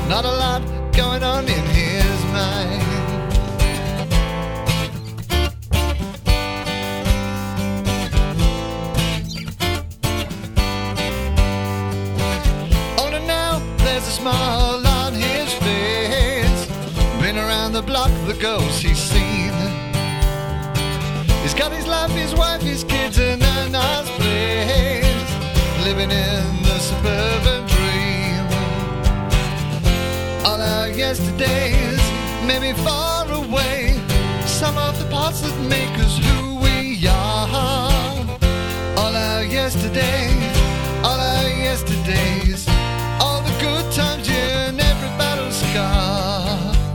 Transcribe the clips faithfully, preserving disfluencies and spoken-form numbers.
not a lot going on in his mind. Only now there's a smile on his face. Been around the block, the ghosts he's seen. He's got his life, his wife, his kids, and a nice place, living in the suburban dream. All our yesterdays may be far away, some of the parts that make us who we are. All our yesterdays, all our yesterdays, all the good times, yeah, and every battle scar.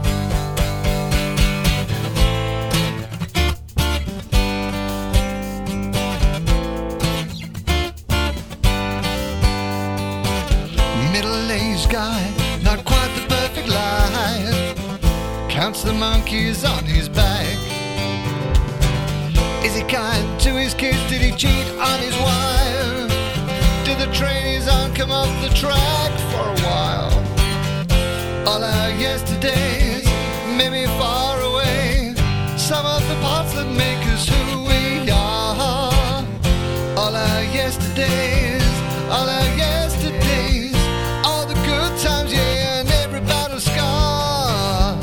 Middle-aged guy, not quite the perfect life, counts the monkeys on his back. Is he kind to his kids? Did he cheat on his wife? Did the train he's on come off the track for a while? All our yesterdays may be far away, some of the parts that make us who we are. All our yesterdays, all our yesterdays, all the good times, yeah, and every battle scar.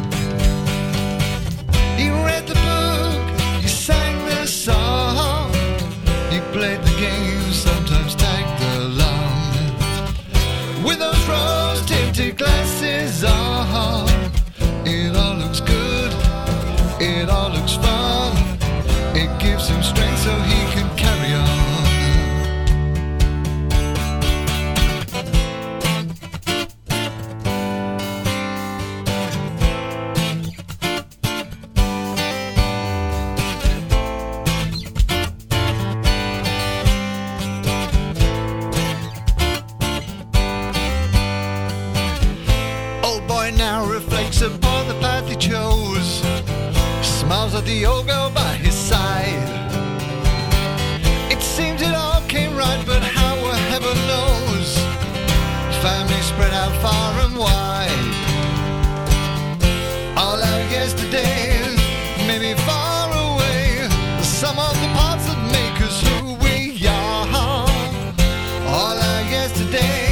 He read the book, he sang the song, he played the game, sometimes tagged along. With those rose-tinted glasses on, it all looks good, it all looks fun. It gives him strength so he can carry on. Old boy now reflects upon the path he chose, smiles at the old girl by his side. It seems it all came right, but how well heaven knows, family spread out far and wide. All our yesterdays may be far away, some of the parts that make us who we are. All our yesterdays